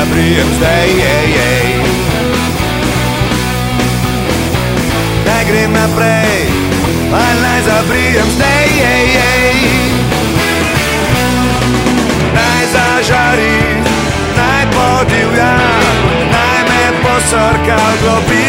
zabrijem zdaj, naj grem naprej, ali naj zabrijem zdaj, naj zažari, naj podivja, naj me posrka v globi.